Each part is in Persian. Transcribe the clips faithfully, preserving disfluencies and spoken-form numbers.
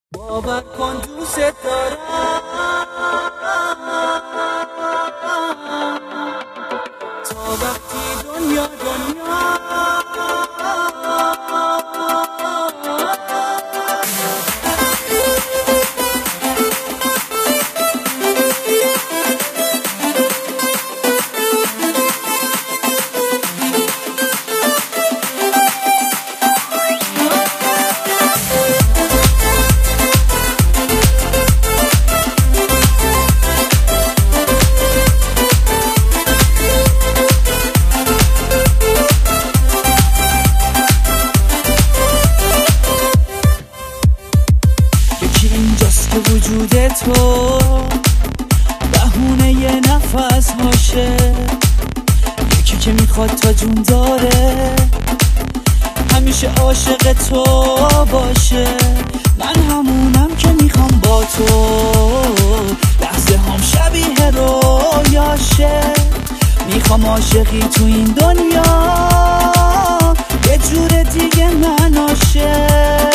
باور کن دوست دارم تا وقتی دنیا دنیا اینجاست که وجود تو بهونه یه نفس باشه، یکی که میخواد تا جون داره همیشه عاشق تو باشه. من همونم که میخوام با تو لحظه هم شبیه رویاشه. میخوام عاشقی تو این دنیا یه جور دیگه مناشه.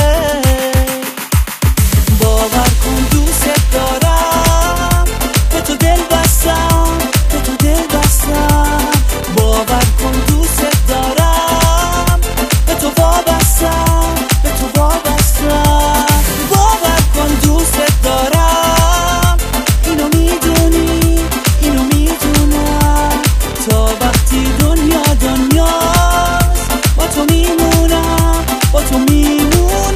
باور کن دوست دارم، به تو دل بستم، به تو دل بستم. باور کن دوست دارم، به تو وابستم، به تو وابستم. باور کن دوست دارم، اینو میدونی، اینو میدونم. تا وقتی دنیا دنیاست با تو میمونم، با تو میمونم.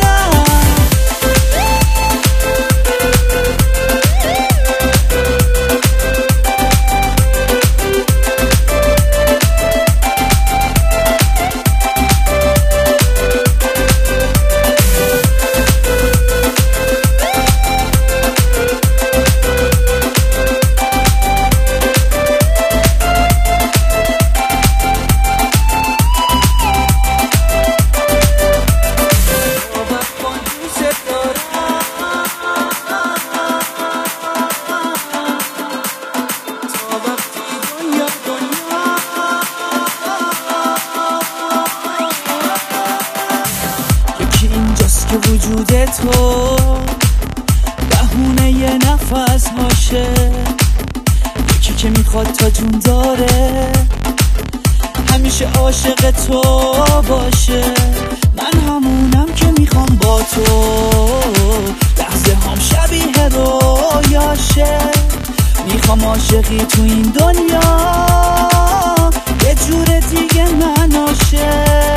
که وجود تو بهونه یه نفس باشه، یکی که میخواد تا جون داره همیشه عاشق تو باشه. من همونم که میخوام با تو لحظه هم شبیه رویاشه. میخوام عاشقی تو این دنیا یه جور دیگه مناشه.